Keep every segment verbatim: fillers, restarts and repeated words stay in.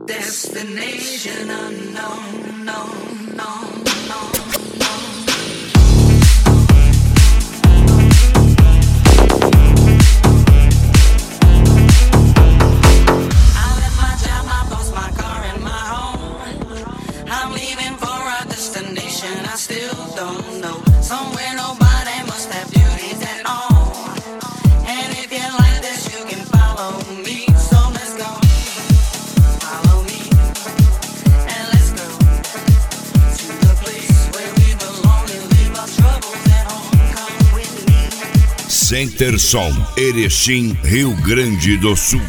Destination unknown, no, no, no, no. I left my job, my boss, my car, and my home. I'm leaving for a destination I still don't know. Somewhere nobody must have beauties at all. And if you like this, you can follow me. So let's go. Follow me. And let's go to the place where we belong and leave our troubles at home. Come with me. Centerson, Erechim, Rio Grande do Sul.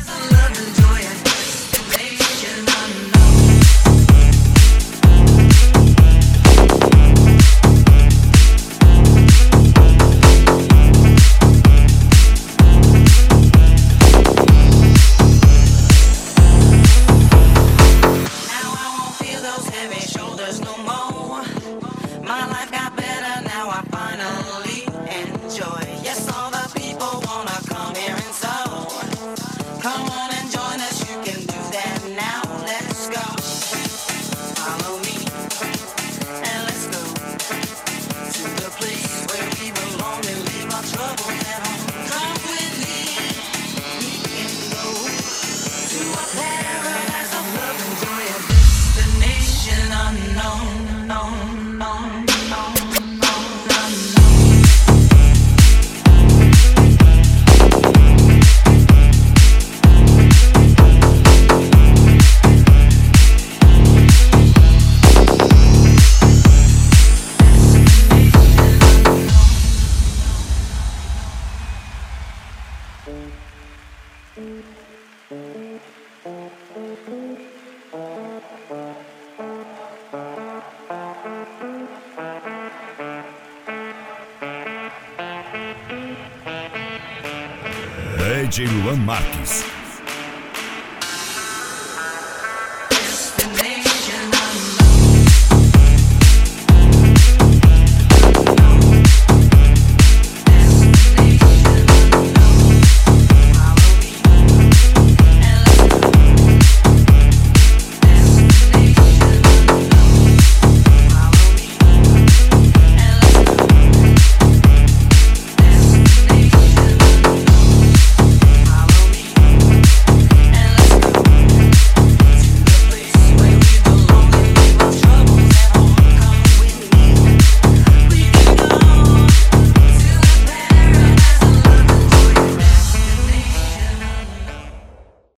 D J Luan Marques.